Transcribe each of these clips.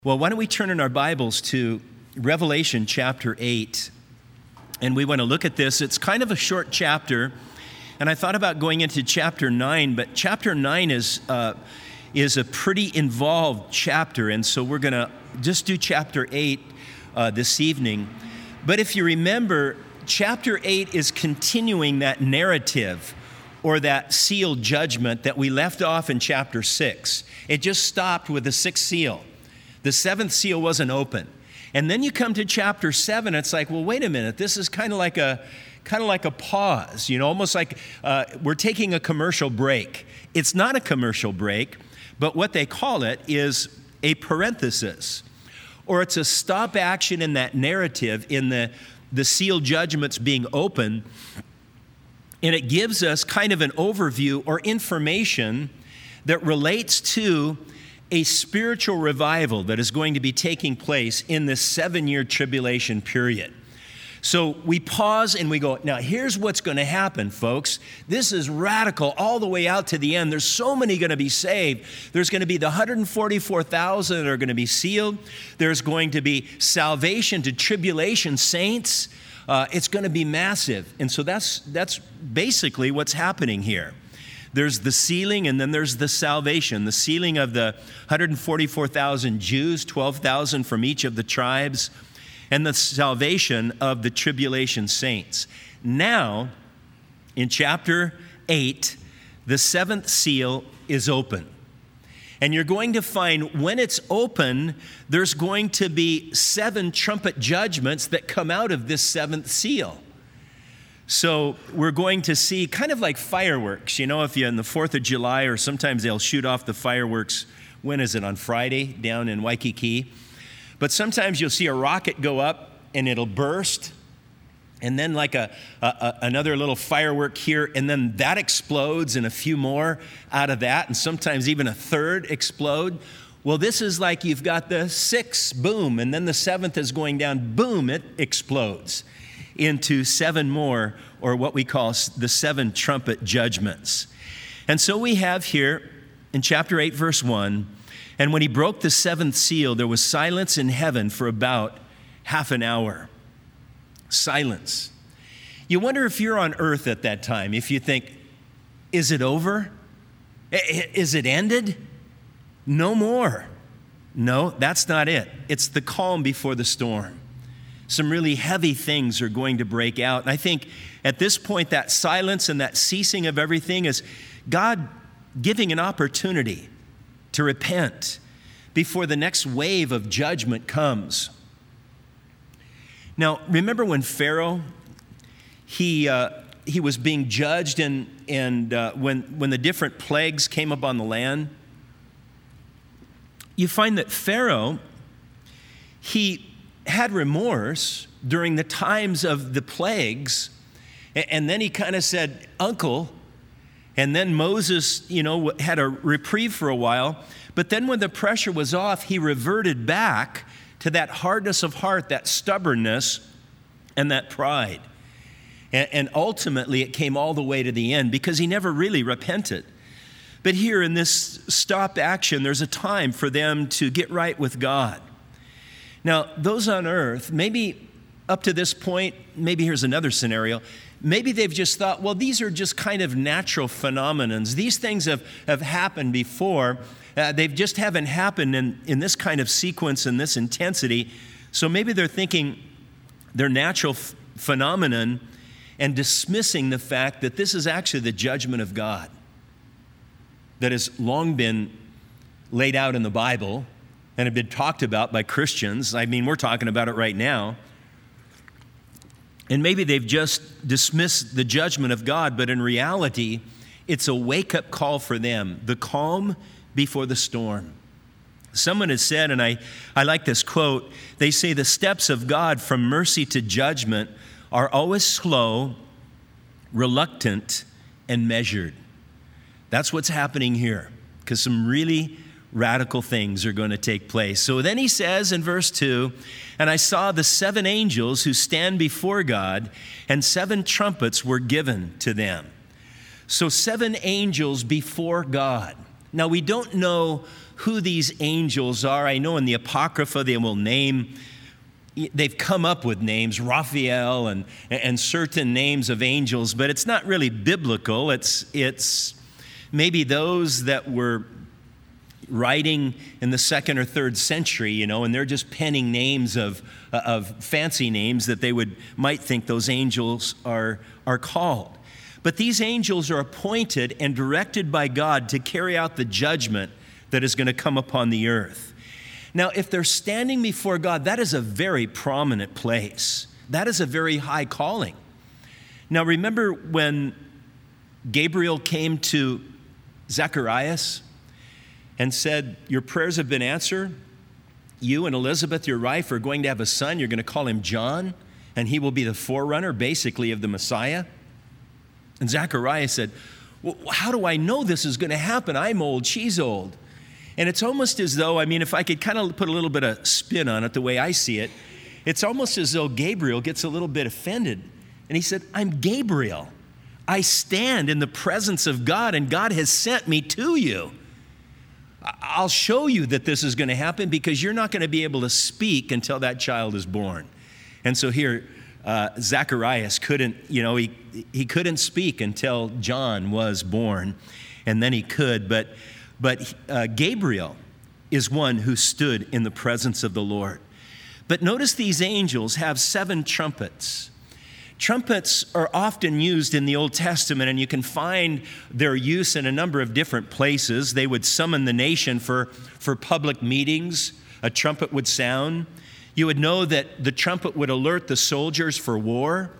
Well, why don't we turn in our Bibles to Revelation chapter 8, and we want to look at this. It's kind of a short chapter, and I thought about going into chapter 9, but chapter 9 is a pretty involved chapter, and so we're going to just do chapter 8 this evening. But if you remember, chapter 8 is continuing that narrative or that sealed judgment that we left off in chapter 6. It just stopped with the sixth seal. The seventh seal wasn't open. And then you come to chapter 7, it's like, well, wait a minute, this is kind of like a pause, almost like we're taking a commercial break. It's not a commercial break, but what they call it is a parenthesis, or it's a stop action in that narrative in the sealed judgments being open, and it gives us kind of an overview or information that relates to a spiritual revival that is going to be taking place in this 7-year tribulation period. So we pause and we go, now here's what's going to happen, folks. This is radical all the way out to the end. There's so many going to be saved. There's going to be the 144,000 that are going to be sealed. There's going to be salvation to tribulation saints. It's going to be massive. And so that's basically what's happening here. There's the sealing, and then there's the salvation. The sealing of the 144,000 Jews, 12,000 from each of the tribes, and the salvation of the tribulation saints. Now, in chapter 8, the seventh seal is open. And you're going to find when it's open, there's going to be 7 trumpet judgments that come out of this seventh seal. So we're going to see kind of like fireworks. If you're in the 4th of July, or sometimes they'll shoot off the fireworks, when is it, on Friday down in Waikiki? But sometimes you'll see a rocket go up and it'll burst, and then like another little firework here, and then that explodes and a few more out of that, and sometimes even a third explode. Well, this is like you've got the 6th, boom, and then the 7th is going down, boom, it explodes into 7 more, or what we call the 7 trumpet judgments. And so we have here in chapter 8, verse 1, and when he broke the 7th seal, there was silence in heaven for about half an hour. Silence. You wonder if you're on earth at that time, if you think, is it over? Is it ended? No more. No, that's not it. It's the calm before the storm. Some really heavy things are going to break out. And I think at this point, that silence and that ceasing of everything is God giving an opportunity to repent before the next wave of judgment comes. Now, remember when Pharaoh, he was being judged, and when the different plagues came upon the land, you find that Pharaoh, he had remorse during the times of the plagues, and then he kind of said, uncle, and then Moses, had a reprieve for a while, but then when the pressure was off, he reverted back to that hardness of heart, that stubbornnness, and that pride. And ultimately, it came all the way to the end because he never really repented. But here in this stop action, there's a time for them to get right with God. Now, those on earth, maybe up to this point, maybe here's another scenario. Maybe they've just thought, well, these are just kind of natural phenomenons. These things have happened before. They just haven't happened in this kind of sequence and this intensity. So maybe they're thinking they're natural phenomenon and dismissing the fact that this is actually the judgment of God that has long been laid out in the Bible and have been talked about by Christians. I mean, we're talking about it right now. And maybe they've just dismissed the judgment of God, but in reality, it's a wake-up call for them, the calm before the storm. Someone has said, and I like this quote, they say the steps of God from mercy to judgment are always slow, reluctant, and measured. That's what's happening here, because some really radical things are going to take place. So then he says in verse 2, and I saw the 7 angels who stand before God, and 7 trumpets were given to them. So 7 angels before God. Now, we don't know who these angels are. I know in the Apocrypha they've come up with names, Raphael and certain names of angels, but it's not really biblical. It's maybe those that were writing in the 2nd or 3rd century, and they're just penning names of fancy names that they might think those angels are called. But these angels are appointed and directed by God to carry out the judgment that is going to come upon the earth. Now, if they're standing before God, that is a very prominent place. That is a very high calling. Now, remember when Gabriel came to Zacharias and said, "Your prayers have been answered. You and Elizabeth, your wife, are going to have a son. You're going to call him John, and he will be the forerunner, basically, of the Messiah." And Zacharias said, "Well, how do I know this is going to happen? I'm old, she's old." And it's almost as though, if I could kind of put a little bit of spin on it the way I see it, it's almost as though Gabriel gets a little bit offended. And he said, "I'm Gabriel. I stand in the presence of God, and God has sent me to you. I'll show you that this is going to happen because you're not going to be able to speak until that child is born." And so here, Zacharias couldn't, he couldn't speak until John was born, and then he could. But Gabriel is one who stood in the presence of the Lord. But notice these angels have 7 trumpets. Trumpets are often used in the Old Testament, and you can find their use in a number of different places. They would summon the nation for public meetings. A trumpet would sound. You would know that the trumpet would alert the soldiers for war.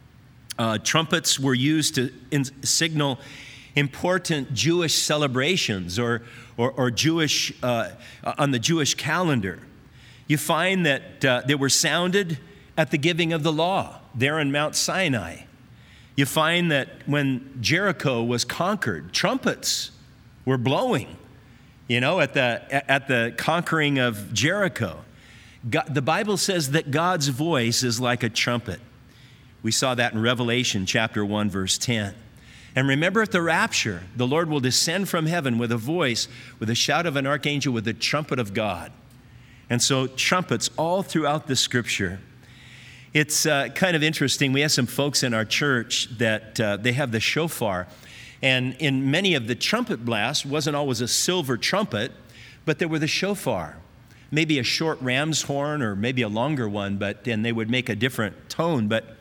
Trumpets were used to signal important Jewish celebrations or Jewish on the Jewish calendar. You find that they were sounded at the giving of the law there on Mount Sinai. You find that when Jericho was conquered, trumpets were blowing, at the conquering of Jericho. The Bible says that God's voice is like a trumpet. We saw that in Revelation chapter 1, verse 10. And remember, at the rapture, the Lord will descend from heaven with a voice, with a shout of an archangel, with the trumpet of God. And so trumpets all throughout the Scripture. It's kind of interesting. We have some folks in our church that they have the shofar. And in many of the trumpet blasts, wasn't always a silver trumpet, but there were the shofar. Maybe a short ram's horn or maybe a longer one, and they would make a different tone. But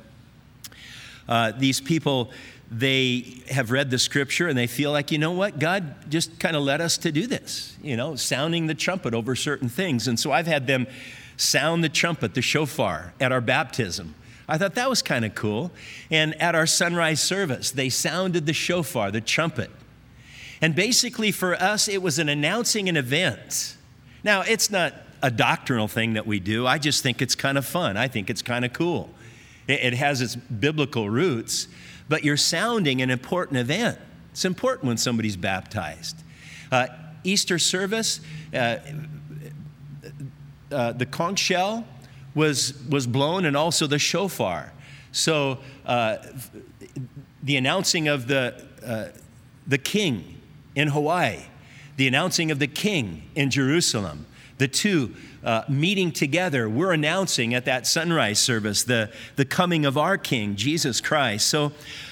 these people, they have read the Scripture and they feel like, what? God just kind of led us to do this, sounding the trumpet over certain things. And so I've had them sound the trumpet, the shofar, at our baptism. I thought that was kind of cool. And at our sunrise service, they sounded the shofar, the trumpet. And basically for us, it was an announcing an event. Now, it's not a doctrinal thing that we do. I just think it's kind of fun. I think it's kind of cool. It has its biblical roots, but you're sounding an important event. It's important when somebody's baptized. Easter service, the conch shell was blown, and also the shofar. So the announcing of the king in Hawaii, the announcing of the king in Jerusalem, the two meeting together, we're announcing at that sunrise service the coming of our King, Jesus Christ. So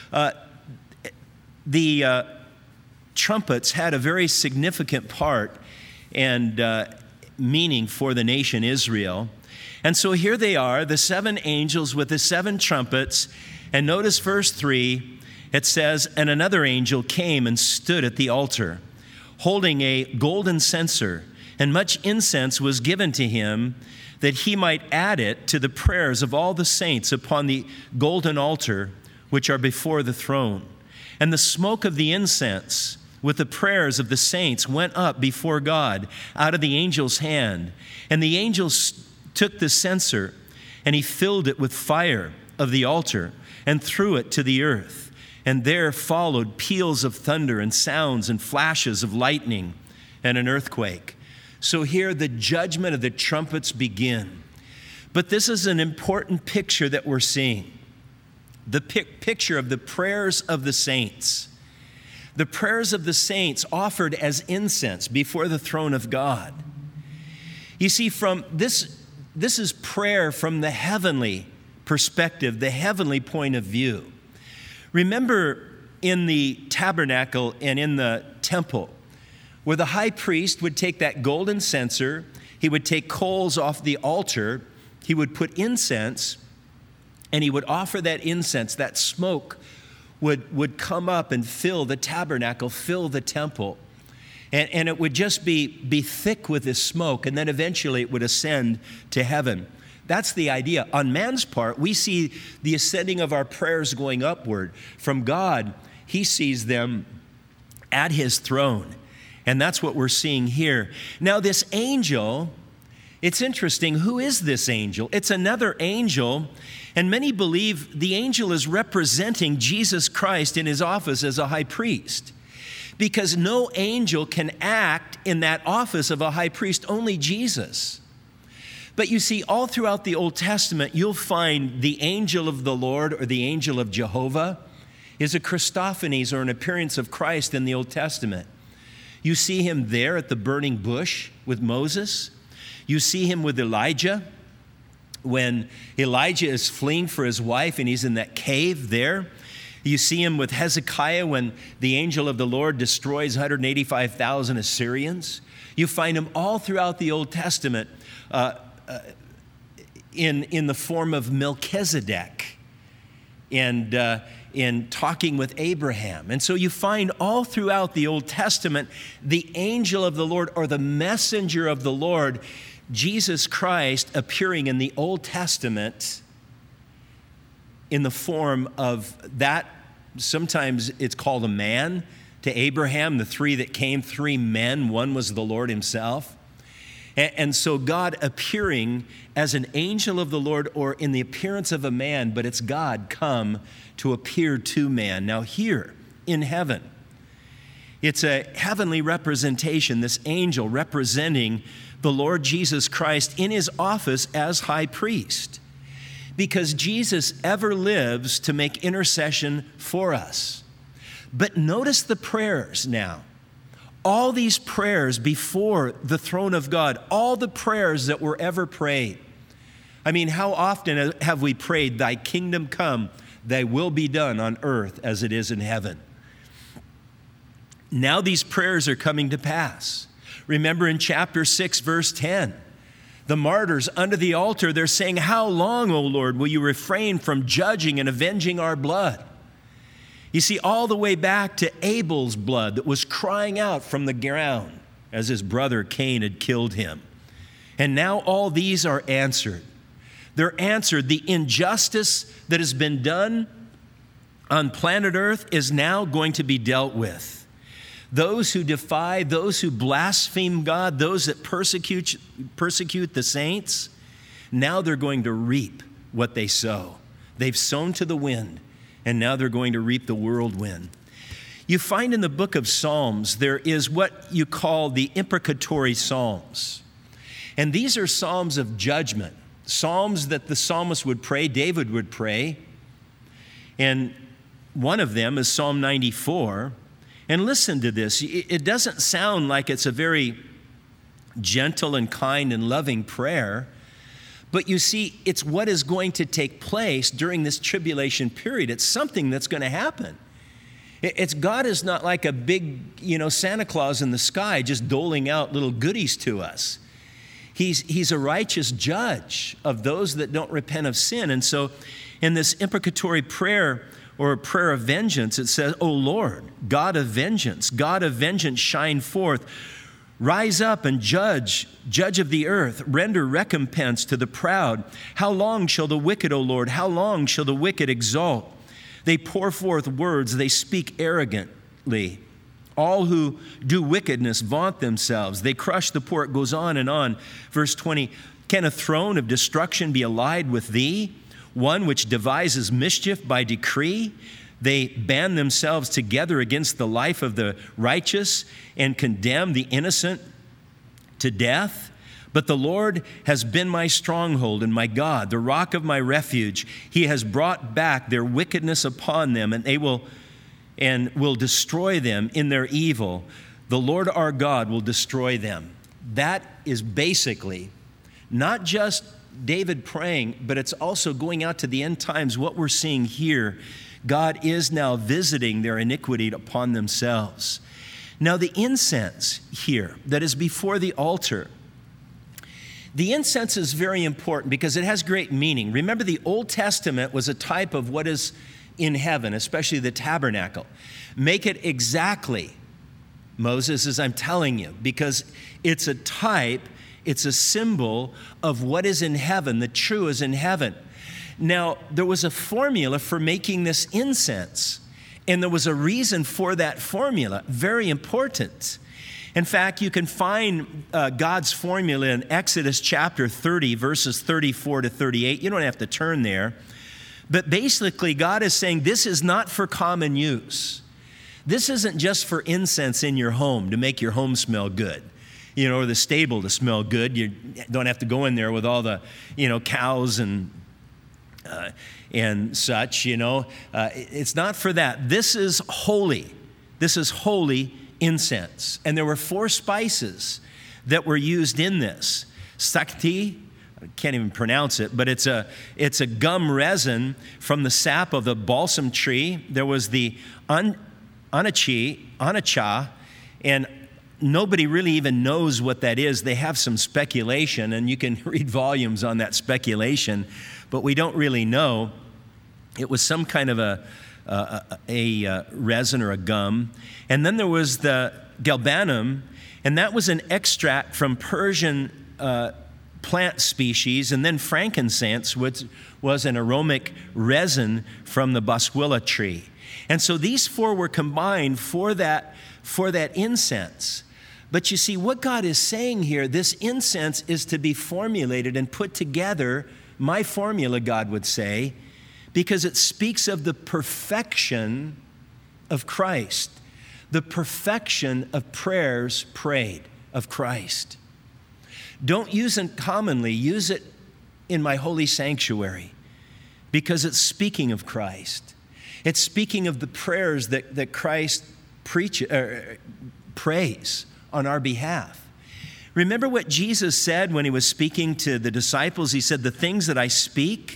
the trumpets had a very significant part and meaning for the nation Israel. And so here they are, the 7 angels with the 7 trumpets. And notice verse 3, it says, "And another angel came and stood at the altar, holding a golden censer, and much incense was given to him, that he might add it to the prayers of all the saints upon the golden altar which are before the throne. And the smoke of the incense with the prayers of the saints went up before God out of the angel's hand. And the angel took the censer, and he filled it with fire of the altar and threw it to the earth. And there followed peals of thunder and sounds and flashes of lightning and an earthquake." So here the judgment of the trumpets begin. But this is an important picture that we're seeing. The picture of the prayers of the saints. the prayers of the saints offered as incense before the throne of God. You see, from this is prayer from the heavenly perspective, the heavenly point of view. Remember in the tabernacle and in the temple, where the high priest would take that golden censer, he would take coals off the altar, he would put incense, and he would offer that incense. That smoke would come up and fill the tabernacle, fill the temple. And it would just be thick with this smoke, and then eventually it would ascend to heaven. That's the idea. On man's part, we see the ascending of our prayers going upward. From God, he sees them at his throne. And that's what we're seeing here. Now, this angel, it's interesting. Who is this angel? It's another angel, and many believe the angel is representing Jesus Christ in his office as a high priest, because no angel can act in that office of a high priest, only Jesus. But you see, all throughout the Old Testament, you'll find the angel of the Lord or the angel of Jehovah is a Christophanies or an appearance of Christ in the Old Testament. You see him there at the burning bush with Moses. You see him with Elijah when Elijah is fleeing for his wife and he's in that cave there. You see him with Hezekiah when the angel of the Lord destroys 185,000 Assyrians. You find him all throughout the Old Testament in the form of Melchizedek and in talking with Abraham. And so you find all throughout the Old Testament the angel of the Lord or the messenger of the Lord, Jesus Christ, appearing in the Old Testament in the form of that. Sometimes it's called a man. To Abraham, the three that came, three men, one was the Lord himself. And so God appearing as an angel of the Lord or in the appearance of a man, but it's God come to appear to man. Now here in heaven, it's a heavenly representation, this angel representing the Lord Jesus Christ in his office as high priest, because Jesus ever lives to make intercession for us. But notice the prayers now. All these prayers before the throne of God, all the prayers that were ever prayed. I mean, how often have we prayed, thy kingdom come, thy will be done on earth as it is in heaven? Now these prayers are coming to pass. Remember in chapter 6, verse 10, the martyrs under the altar, they're saying, how long, O Lord, will you refrain from judging and avenging our blood? You see, all the way back to Abel's blood that was crying out from the ground as his brother Cain had killed him. And now all these are answered. They're answered. The injustice that has been done on planet Earth is now going to be dealt with. Those who defy, those who blaspheme God, those that persecute the saints, now they're going to reap what they sow. They've sown to the wind, and now they're going to reap the whirlwind. You find in the book of Psalms, there is what you call the imprecatory Psalms. And these are Psalms of judgment, Psalms that the psalmist would pray, David would pray. And one of them is Psalm 94. And listen to this. It doesn't sound like it's a very gentle and kind and loving prayer. But you see, it's what is going to take place during this tribulation period. It's something that's going to happen. God is not like a big, Santa Claus in the sky just doling out little goodies to us. He's a righteous judge of those that don't repent of sin. And so in this imprecatory prayer or prayer of vengeance, it says, O Lord, God of vengeance, shine forth. Rise up and judge of the earth, render recompense to the proud. How long shall the wicked, O Lord, how long shall the wicked exalt? They pour forth words, they speak arrogantly. All who do wickedness vaunt themselves. They crush the poor. It goes on and on. Verse 20, can a throne of destruction be allied with thee? One which devises mischief by decree? They band themselves together against the life of the righteous and condemn the innocent to death. But the Lord has been my stronghold and my God, the rock of my refuge. He has brought back their wickedness upon them, and and will destroy them in their evil. The Lord our God will destroy them. That is basically not just David praying, but it's also going out to the end times. What we're seeing here, God is now visiting their iniquity upon themselves. Now the incense here that is before the altar, the incense is very important because it has great meaning. Remember, the Old Testament was a type of what is in heaven, especially the tabernacle. Make it exactly, Moses, as I'm telling you, because it's a type, it's a symbol of what is in heaven, the true is in heaven. Now, there was a formula for making this incense, and there was a reason for that formula, very important. In fact, you can find God's formula in Exodus chapter 30, verses 34 to 38. You don't have to turn there. But basically, God is saying this is not for common use. This isn't just for incense in your home to make your home smell good, or the stable to smell good. You don't have to go in there with all the, cows and such, It's not for that. This is holy. This is holy incense. And there were 4 spices that were used in this. Sakti, I can't even pronounce it, but it's a gum resin from the sap of the balsam tree. There was the anacha, and nobody really even knows what that is. They have some speculation, and you can read volumes on that speculation, but we don't really know. It was some kind of a resin or a gum. And then there was the galbanum, and that was an extract from Persian plant species. And then frankincense, which was an aromatic resin from the boswellia tree. And so these 4 were combined for that incense. But you see, what God is saying here, this incense is to be formulated and put together, my formula, God would say, because it speaks of the perfection of Christ, the perfection of prayers prayed of Christ. Don't use it commonly, use it in my holy sanctuary, because it's speaking of Christ. It's speaking of the prayers that Christ prays on our behalf. Remember what Jesus said when he was speaking to the disciples? He said, the things that I speak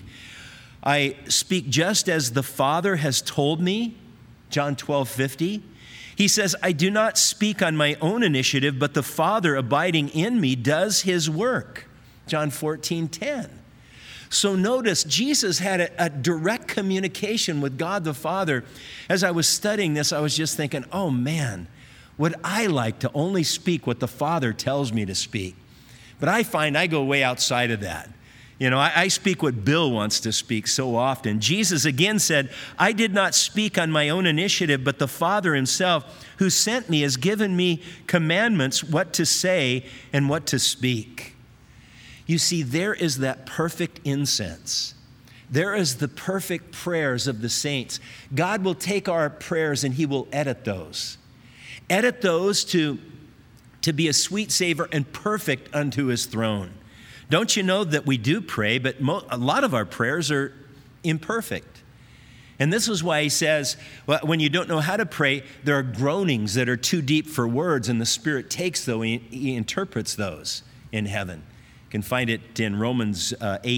just as the Father has told me, John 12:50. He says, I do not speak on my own initiative, but the Father abiding in me does his work, John 14:10. So notice, Jesus had a direct communication with God the Father. As I was studying this, I was just thinking, oh man, would I like to only speak what the Father tells me to speak? But I find I go way outside of that. I speak what Bill wants to speak so often. Jesus again said, I did not speak on my own initiative, but the Father himself who sent me has given me commandments what to say and what to speak. You see, there is that perfect incense. There is the perfect prayers of the saints. God will take our prayers and he will edit those. Edit those to be a sweet savor and perfect unto his throne. Don't you know that we do pray, but a lot of our prayers are imperfect. And this is why he says, well, when you don't know how to pray, there are groanings that are too deep for words, and the Spirit takes those, he interprets those in heaven. You can find it in Romans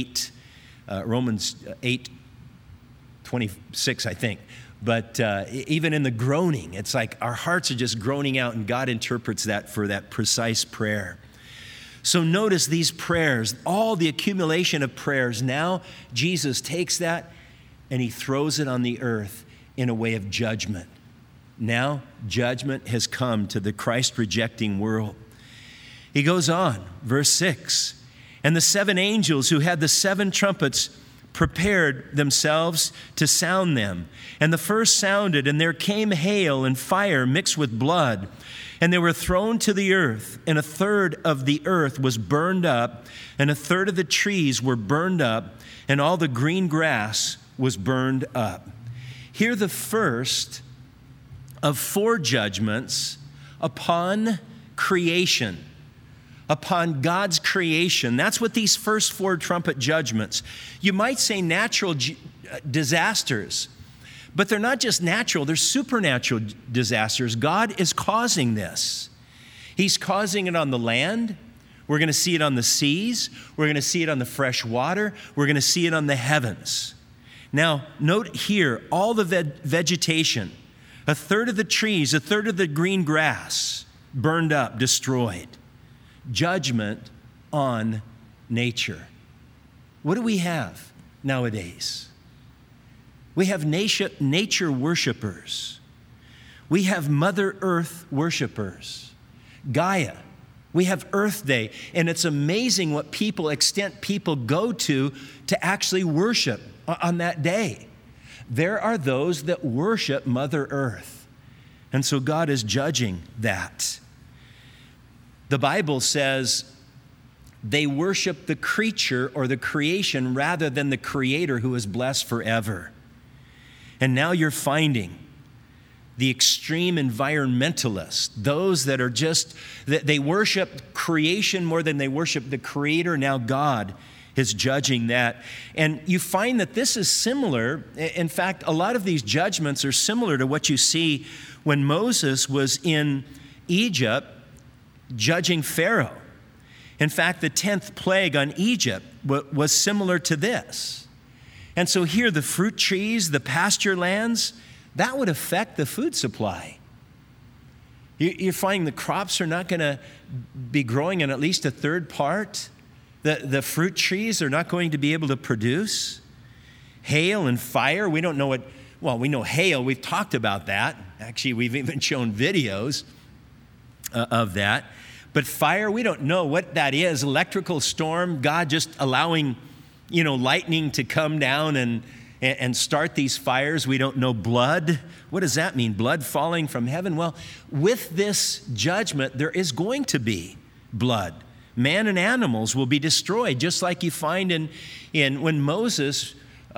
8:26, I think. But even in the groaning, it's like our hearts are just groaning out, and God interprets that for that precise prayer. So notice these prayers, all the accumulation of prayers. Now Jesus takes that and he throws it on the earth in a way of judgment. Now judgment has come to the Christ-rejecting world. He goes on, verse 6, and the 7 angels who had the 7 trumpets prepared themselves to sound them. And the first sounded, and there came hail and fire mixed with blood. And they were thrown to the earth, and 1/3 of the earth was burned up, and 1/3 of the trees were burned up, and all the green grass was burned up. Here the first of 4 judgments upon creation, upon God's creation. That's what these first 4 trumpet judgments. You might say natural disasters, But they're not just natural, they're supernatural disasters. God is causing this. He's causing it on the land. We're going to see it on the seas. We're going to see it on the fresh water. We're going to see it on the heavens. Now, note here, all the vegetation, a third of the trees, a third of the green grass, burned up, destroyed. Judgment on nature. What do we have nowadays? We have nature worshipers. We have Mother Earth worshipers. Gaia. We have Earth Day. And it's amazing what extent people go to actually worship on that day. There are those that worship Mother Earth. And so God is judging that. The Bible says they worship the creature or the creation rather than the Creator who is blessed forever. And now you're finding the extreme environmentalists, those that are they worship creation more than they worship the Creator. Now God is judging that. And you find that this is similar. In fact, a lot of these judgments are similar to what you see when Moses was in Egypt judging Pharaoh. In fact, the 10th plague on Egypt was similar to this. And so here, the fruit trees, the pasture lands, that would affect the food supply. You're finding the crops are not going to be growing in at least a third part. The fruit trees are not going to be able to produce. Hail and fire, we don't know we know hail, we've talked about that. Actually, we've even shown videos of that. But fire, we don't know what that is. Electrical storm, God just allowing, lightning to come down and start these fires. We don't know. Blood. What does that mean? Blood falling from heaven? Well, with this judgment, there is going to be blood. Man and animals will be destroyed, just like you find in when Moses,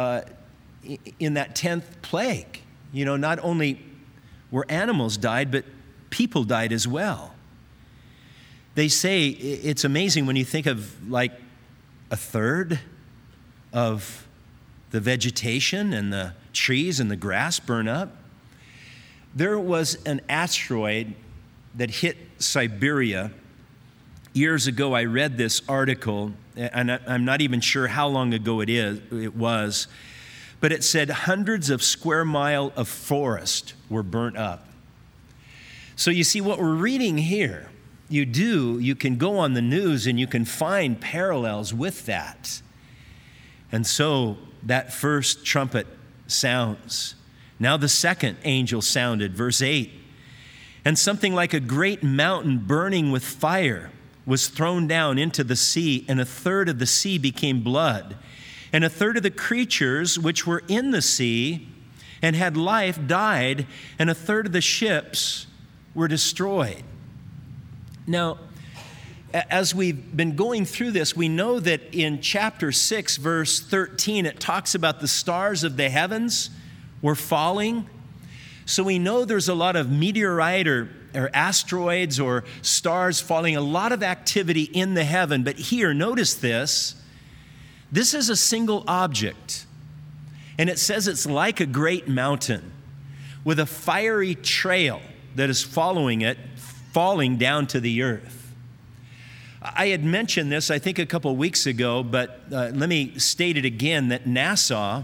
in that 10th plague, not only were animals died, but people died as well. They say it's amazing when you think of like a third of the vegetation and the trees and the grass burn up. There was an asteroid that hit Siberia. Years ago, I read this article, and I'm not even sure how long ago it was, but it said hundreds of square miles of forest were burnt up. So you see what we're reading here. You can go on the news and you can find parallels with that. And so that first trumpet sounds. Now the second angel sounded, verse 8. And something like a great mountain burning with fire was thrown down into the sea, and a third of the sea became blood. And a third of the creatures which were in the sea and had life died, and a third of the ships were destroyed. Now, as we've been going through this, we know that in chapter 6, verse 13, it talks about the stars of the heavens were falling. So we know there's a lot of meteorite or asteroids or stars falling, a lot of activity in the heaven. But here, notice this. This is a single object. And it says it's like a great mountain with a fiery trail that is following it, falling down to the earth. I had mentioned this, I think, a couple weeks ago, but let me state it again, that NASA,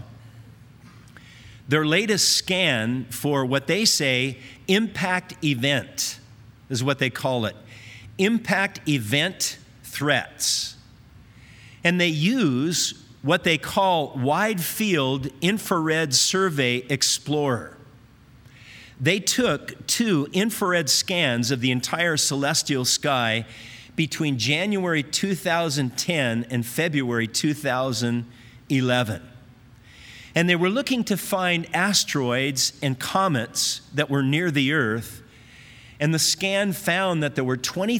their latest scan for what they say impact event is what they call it, impact event threats. And they use what they call Wide Field Infrared Survey Explorer. They took 2 infrared scans of the entire celestial sky between January 2010 and February 2011. And they were looking to find asteroids and comets that were near the Earth. And the scan found that there were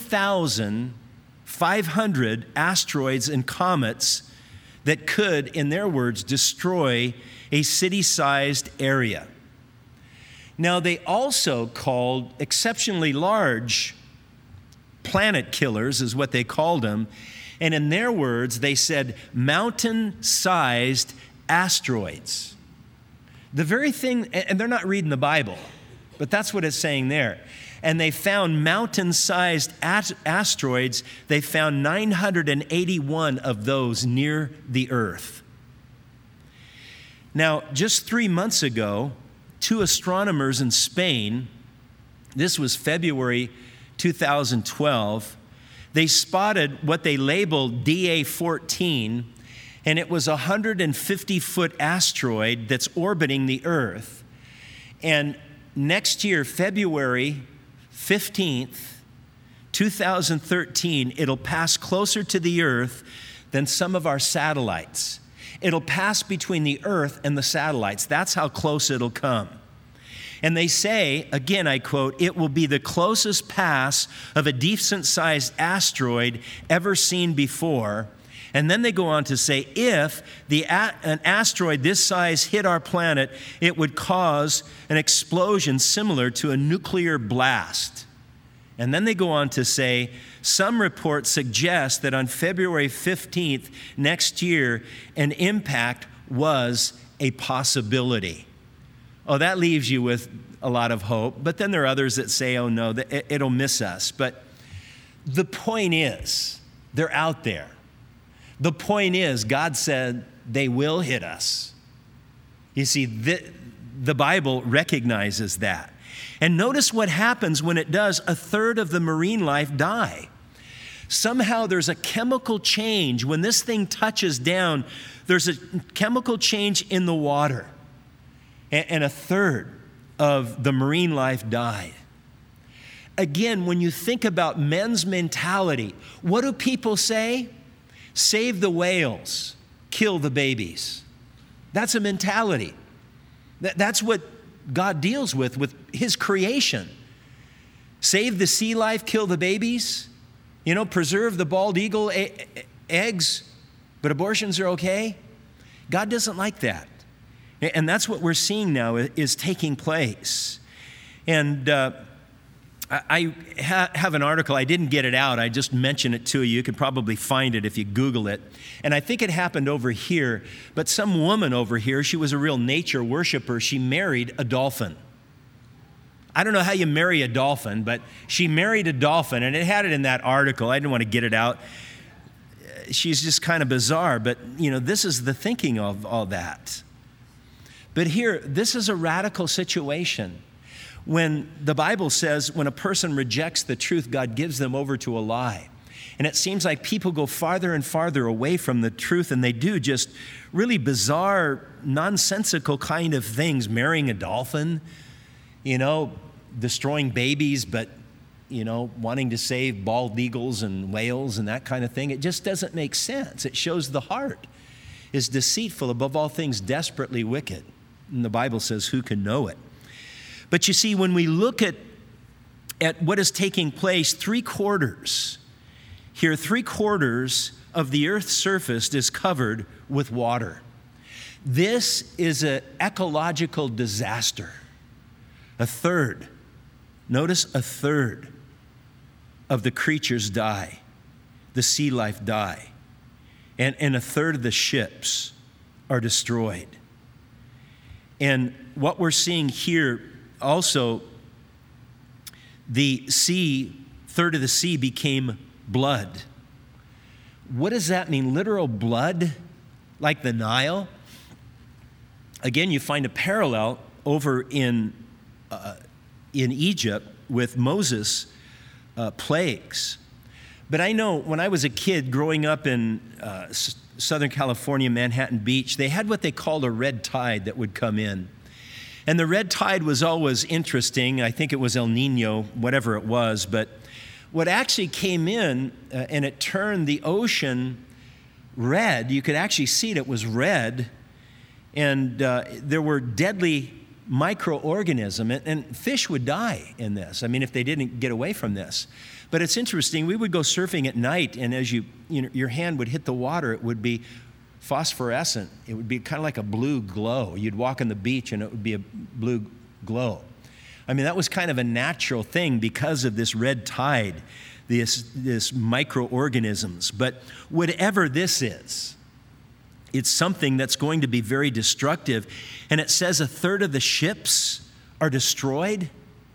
20,500 asteroids and comets that could, in their words, destroy a city-sized area. Now, they also called exceptionally large planet killers, is what they called them. And in their words, they said mountain-sized asteroids. The very thing, and they're not reading the Bible, but that's what it's saying there. And they found mountain-sized asteroids. They found 981 of those near the Earth. Now, just 3 months ago, 2 astronomers in Spain, this was February 2012, they spotted what they labeled DA14, and it was a 150-foot asteroid that's orbiting the Earth. And next year, February 15th, 2013, it'll pass closer to the Earth than some of our satellites. It'll pass between the Earth and the satellites. That's how close it'll come. And they say, again, I quote, "It will be the closest pass of a decent-sized asteroid ever seen before." And then they go on to say, if an asteroid this size hit our planet, it would cause an explosion similar to a nuclear blast. And then they go on to say, some reports suggest that on February 15th next year, an impact was a possibility. Oh, that leaves you with a lot of hope. But then there are others that say, oh no, it'll miss us. But the point is, they're out there. The point is, God said they will hit us. You see, the Bible recognizes that. And notice what happens when it does. A third of the marine life die. Somehow there's a chemical change. When this thing touches down, there's a chemical change in the water. And a third of the marine life died. Again, when you think about men's mentality, what do people say? Save the whales, kill the babies. That's a mentality. That's what God deals with his creation. Save the sea life, kill the babies. Preserve the bald eagle eggs, but abortions are okay. God doesn't like that. And that's what we're seeing now is taking place. And I have an article. I didn't get it out. I just mentioned it to you. You could probably find it if you Google it. And I think it happened over here. But some woman over here, she was a real nature worshiper. She married a dolphin. I don't know how you marry a dolphin, but she married a dolphin. And it had it in that article. I didn't want to get it out. She's just kind of bizarre. But, this is the thinking of all that. But here, this is a radical situation. When the Bible says when a person rejects the truth, God gives them over to a lie. And it seems like people go farther and farther away from the truth, and they do just really bizarre, nonsensical kind of things, marrying a dolphin, destroying babies, but, wanting to save bald eagles and whales and that kind of thing. It just doesn't make sense. It shows the heart is deceitful, above all things, desperately wicked. And the Bible says, who can know it? But you see, when we look at what is taking place, 3/4 of the earth's surface is covered with water. This is an ecological disaster. A third of the creatures die. The sea life die. And a third of the ships are destroyed. And what we're seeing here also, the third of the sea became blood. What does that mean? Literal blood, like the Nile? Again, you find a parallel over in Egypt with Moses' plagues. But I know when I was a kid growing up in Southern California, Manhattan Beach, they had what they called a red tide that would come in. And the red tide was always interesting. I think it was El Nino, whatever it was. But what actually came in and it turned the ocean red, you could actually see it was red. And there were deadly microorganisms. And fish would die in this, if they didn't get away from this. But it's interesting. We would go surfing at night, and as your hand would hit the water, it would be phosphorescent. It would be kind of like a blue glow. You'd walk on the beach and it would be a blue glow. That was kind of a natural thing because of this red tide, this microorganisms. But whatever this is, It's something that's going to be very destructive. And it says a third of the ships are destroyed.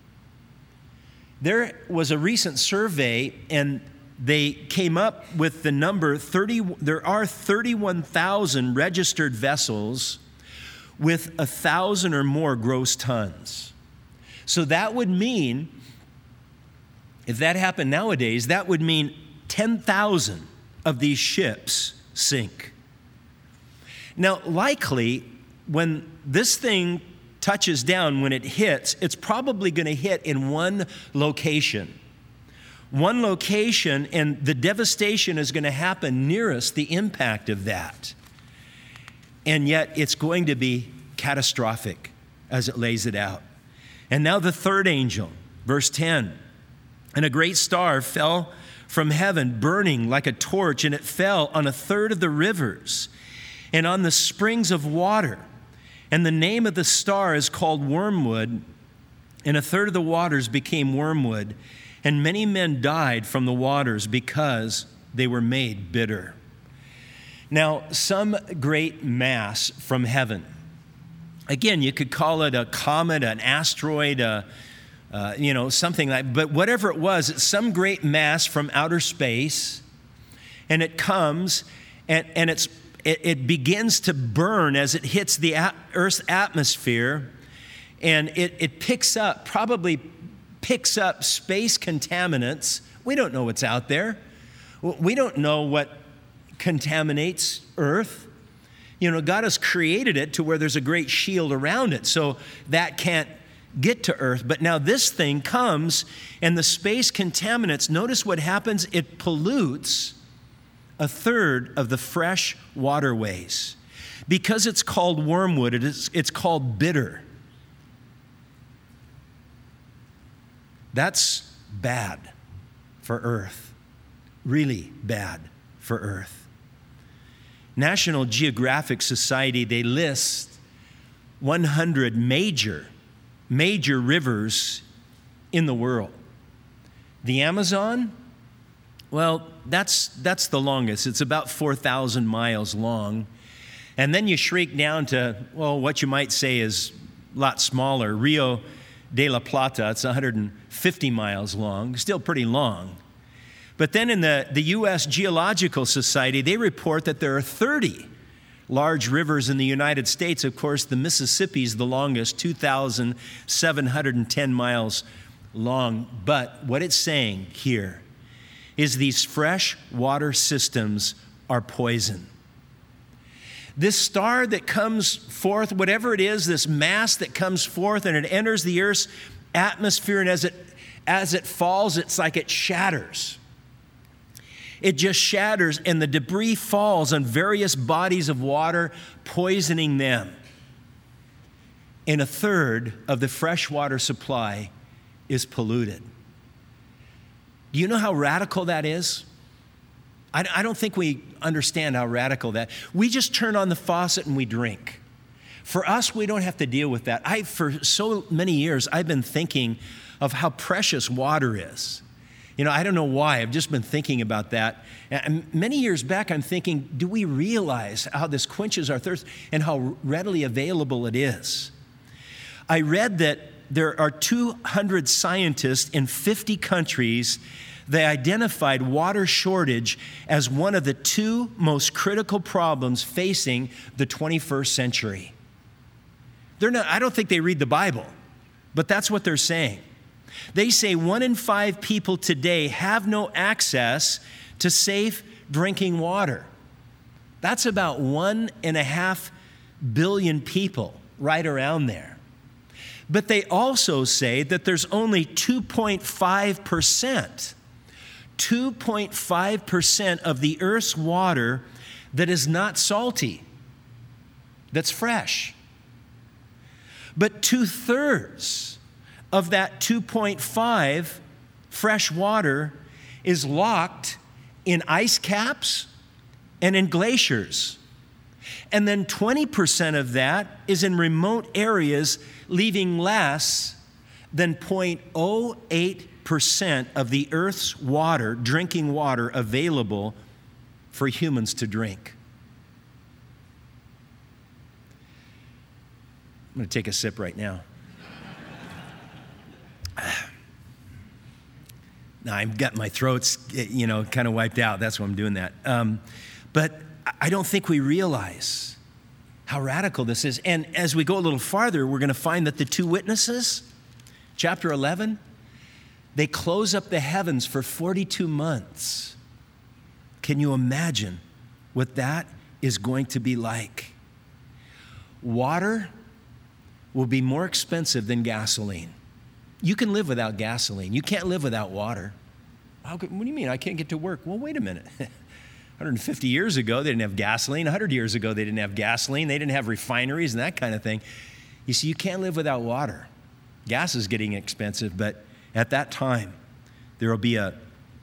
There was a recent survey, and they came up with the number 30. There are 31,000 registered vessels with 1,000 or more gross tons. So that would mean, if that happened nowadays, that would mean 10,000 of these ships sink. Now, likely, when this thing touches down, when it hits, it's probably going to hit in one location. One location, and the devastation is going to happen nearest the impact of that. And yet, it's going to be catastrophic as it lays it out. And now the third angel, verse 10. And a great star fell from heaven, burning like a torch, and it fell on a third of the rivers and on the springs of water. And the name of the star is called Wormwood, and a third of the waters became wormwood, and many men died from the waters because they were made bitter. Now, some great mass from heaven. Again, you could call it a comet, an asteroid, something like, but whatever it was, it's some great mass from outer space, and it comes, and it begins to burn as it hits the Earth's atmosphere, and it probably picks up space contaminants. We don't know what's out there. We don't know what contaminates Earth. God has created it to where there's a great shield around it, so that can't get to Earth. But now this thing comes, and the space contaminants, notice what happens. It pollutes a third of the fresh waterways. Because it's called wormwood, it's called bitter. That's bad for Earth. Really bad for Earth. National Geographic Society, they list 100 major rivers in the world. The Amazon, well, that's the longest. It's about 4,000 miles long. And then you shrink down to, what you might say is a lot smaller. Rio de la Plata, it's 150 miles long, still pretty long. But then in the U.S. Geological Society, they report that there are 30 large rivers in the United States. Of course, the Mississippi is the longest, 2,710 miles long. But what it's saying here is these fresh water systems are poison. This star that comes forth, whatever it is, this mass that comes forth and it enters the Earth's atmosphere, and as it falls, it's like it shatters. It just shatters, and the debris falls on various bodies of water, poisoning them. And a third of the freshwater supply is polluted. Do you know how radical that is? I don't think we understand how radical that. We just turn on the faucet and we drink. For us, we don't have to deal with that. For so many years, I've been thinking of how precious water is. I don't know why. I've just been thinking about that. And many years back, I'm thinking, do we realize how this quenches our thirst and how readily available it is? I read that there are 200 scientists in 50 countries. They identified water shortage as one of the two most critical problems facing the 21st century. I don't think they read the Bible, but that's what they're saying. They say 1 in 5 people today have no access to safe drinking water. That's about 1.5 billion people, right around there. But they also say that there's only 2.5% of the Earth's water that is not salty, that's fresh. But 2/3 of that 2.5 fresh water is locked in ice caps and in glaciers. And then 20% of that is in remote areas, leaving less than 0.08% of the Earth's water, drinking water, available for humans to drink. I'm going to take a sip right now. Now, I've got my throat's, kind of wiped out. That's why I'm doing that. But I don't think we realize how radical this is. And as we go a little farther, we're going to find that the two witnesses, chapter 11, they close up the heavens for 42 months. Can you imagine what that is going to be like? Water will be more expensive than gasoline. You can live without gasoline. You can't live without water. What do you mean? I can't get to work. Well, wait a minute. 150 years ago, they didn't have gasoline. 100 years ago, they didn't have gasoline. They didn't have refineries and that kind of thing. You see, you can't live without water. Gas is getting expensive, but at that time, there will be a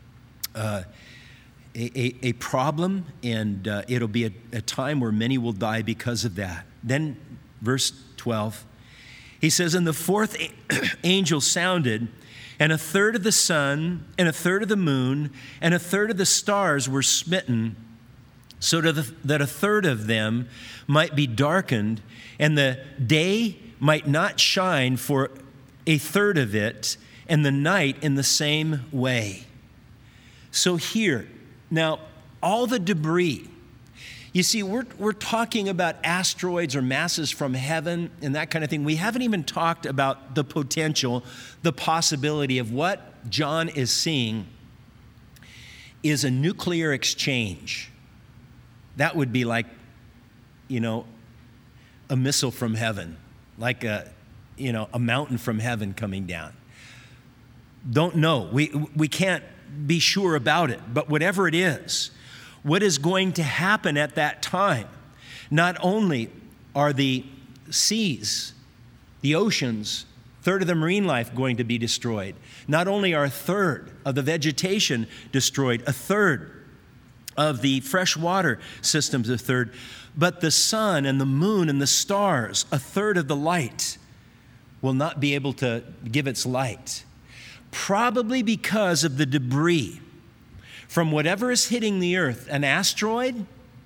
problem, and it'll be a time where many will die because of that. Then, verse 12, he says, and the fourth angel sounded, and a third of the sun, and a third of the moon, and a third of the stars were smitten, so that a third of them might be darkened, and the day might not shine for a third of it, and the night in the same way. So here, now, all the debris. You see, we're talking about asteroids or masses from heaven and that kind of thing. We haven't even talked about the potential, the possibility of what John is seeing is a nuclear exchange. That would be like, a missile from heaven, like a mountain from heaven coming down. Don't know. We can't be sure about it, but whatever it is, what is going to happen at that time? Not only are the seas, the oceans, third of the marine life going to be destroyed. Not only are a third of the vegetation destroyed, a third of the freshwater systems, a third, but the sun and the moon and the stars, a third of the light will not be able to give its light. Probably because of the debris from whatever is hitting the earth, an asteroid,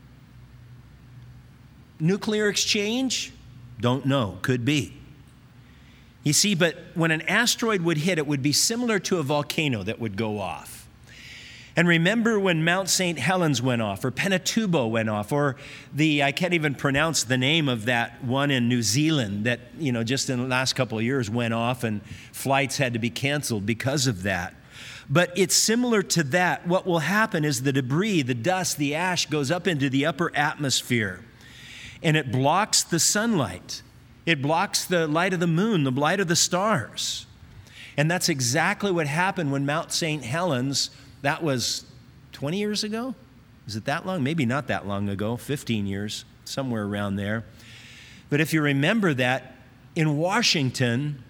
nuclear exchange, don't know, could be. You see, but when an asteroid would hit, it would be similar to a volcano that would go off. And remember when Mount St. Helens went off, or Pinatubo went off, or I can't even pronounce the name of that one in New Zealand that, just in the last couple of years went off and flights had to be canceled because of that. But it's similar to that. What will happen is the debris, the dust, the ash goes up into the upper atmosphere and it blocks the sunlight. It blocks the light of the moon, the light of the stars. And that's exactly what happened when Mount St. Helens, that was 20 years ago? Is it that long? Maybe not that long ago, 15 years, somewhere around there. But if you remember that, in Washington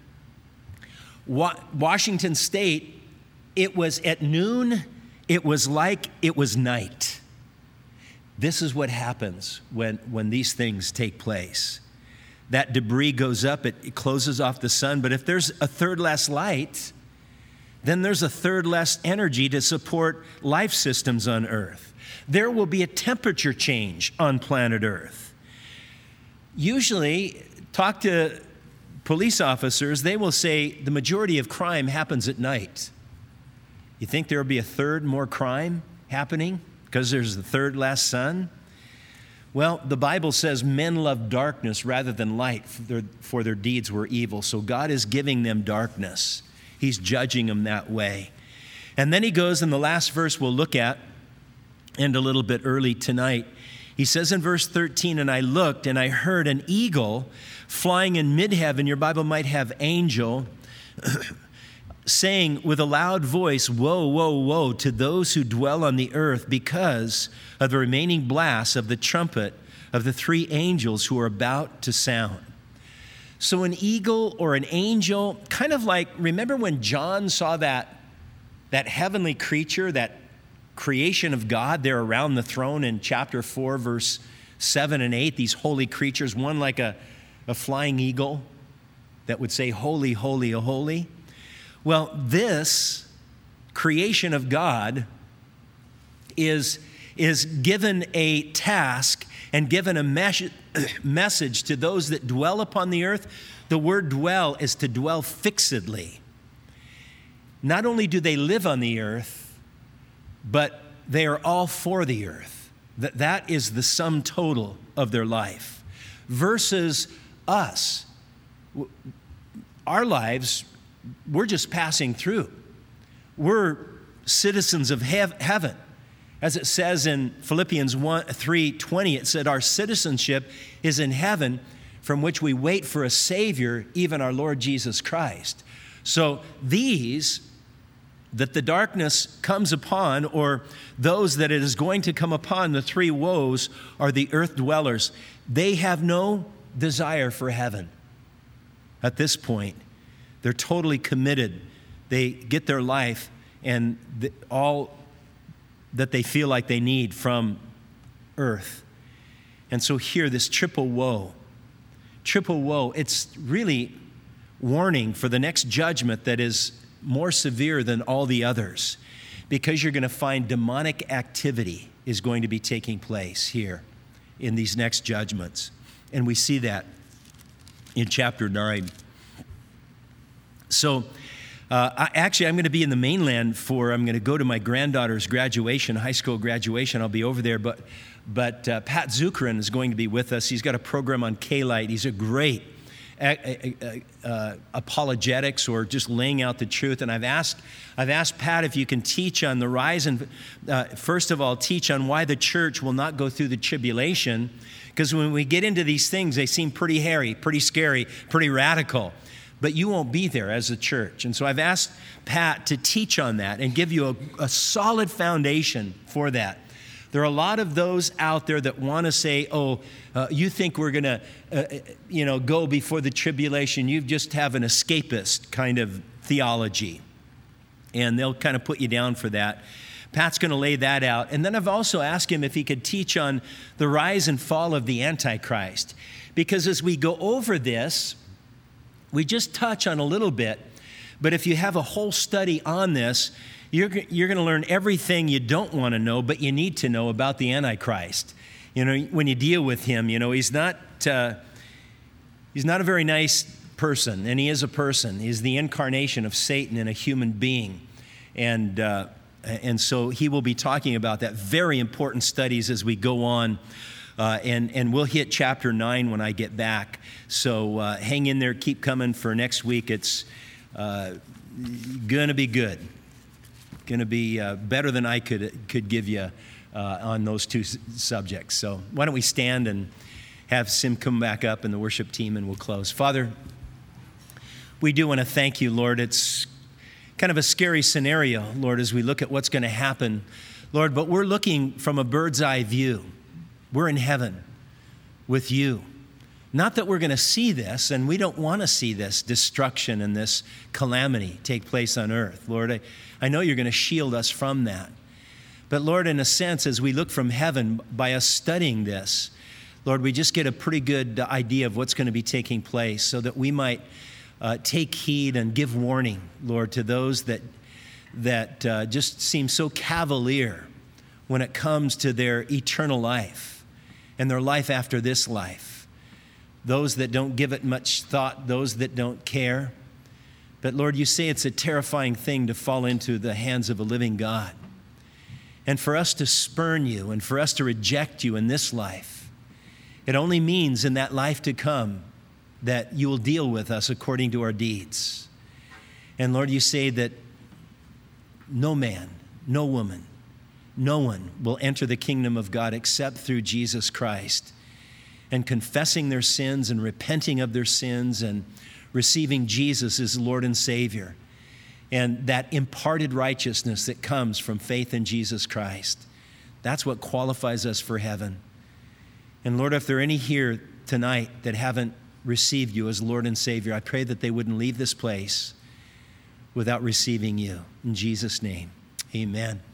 State, it was at noon, it was like it was night. This is what happens when these things take place. That debris goes up, it closes off the sun, but if there's a third less light, then there's a third less energy to support life systems on Earth. There will be a temperature change on planet Earth. Usually, talk to police officers, they will say the majority of crime happens at night. You think there will be a third more crime happening because there's the third less sun? Well, the Bible says men love darkness rather than light, for their deeds were evil. So God is giving them darkness. He's judging them that way. And then he goes in the last verse we'll look at, and a little bit early tonight. He says in verse 13, and I looked and I heard an eagle flying in mid-heaven. Your Bible might have angel, saying with a loud voice, woe, woe, woe to those who dwell on the earth because of the remaining blasts of the trumpet of the three angels who are about to sound. So an eagle or an angel, kind of like, remember when John saw that heavenly creature, that creation of God there around the throne in chapter 4, verse 7 and 8, these holy creatures, one like a flying eagle that would say, holy, holy, holy. Well, this creation of God is given a task, and given a message to those that dwell upon the earth. The word dwell is to dwell fixedly. Not only do they live on the earth, but they are all for the earth. That is the sum total of their life. Versus us. Our lives, we're just passing through. We're citizens of heaven. As it says in Philippians 3:20, it said, our citizenship is in heaven, from which we wait for a Savior, even our Lord Jesus Christ. So these that the darkness comes upon, or those that it is going to come upon, the three woes, are the earth dwellers. They have no desire for heaven at this point. They're totally committed. They get their life and all that they feel like they need from earth. And so here, this triple woe, it's really warning for the next judgment that is more severe than all the others, because you're going to find demonic activity is going to be taking place here in these next judgments. And we see that in chapter 9. So I'm going to be in the mainland I'm going to go to my granddaughter's graduation, high school graduation. I'll be over there, but Pat Zukeran is going to be with us. He's got a program on K-Lite. He's a great apologetics, or just laying out the truth. And I've asked Pat if you can teach on the rise, and first of all, teach on why the church will not go through the tribulation. Because when we get into these things, they seem pretty hairy, pretty scary, pretty radical. But you won't be there as a church. And so I've asked Pat to teach on that and give you a solid foundation for that. There are a lot of those out there that want to say, you think we're going to, go before the tribulation. You just have an escapist kind of theology. And they'll kind of put you down for that. Pat's going to lay that out. And then I've also asked him if he could teach on the rise and fall of the Antichrist. Because as we go over this, we just touch on a little bit. But if you have a whole study on this, you're going to learn everything you don't want to know, but you need to know about the Antichrist. When you deal with him, he's not a very nice person, and he is a person. He's the incarnation of Satan in a human being. And so he will be talking about that. Very important studies as we go on. And we'll hit chapter 9 when I get back. So hang in there, keep coming for next week. It's going to be good. Going to be better than I could give you on those two subjects. So why don't we stand and have Sim come back up and the worship team, and we'll close. Father, we do want to thank you, Lord. It's kind of a scary scenario, Lord, as we look at what's going to happen, Lord, but we're looking from a bird's eye view. We're in heaven with you. Not that we're going to see this, and we don't want to see this destruction and this calamity take place on earth. Lord, I know you're going to shield us from that. But Lord, in a sense, as we look from heaven, by us studying this, Lord, we just get a pretty good idea of what's going to be taking place, so that we might take heed and give warning, Lord, to those that just seem so cavalier when it comes to their eternal life and their life after this life. Those that don't give it much thought, those that don't care. But Lord, you say it's a terrifying thing to fall into the hands of a living God. And for us to spurn you and for us to reject you in this life, it only means in that life to come that you will deal with us according to our deeds. And Lord, you say that no man, no woman, no one will enter the kingdom of God except through Jesus Christ, and confessing their sins and repenting of their sins and receiving Jesus as Lord and Savior, and that imparted righteousness that comes from faith in Jesus Christ. That's what qualifies us for heaven. And Lord, if there are any here tonight that haven't received you as Lord and Savior, I pray that they wouldn't leave this place without receiving you. In Jesus' name, amen.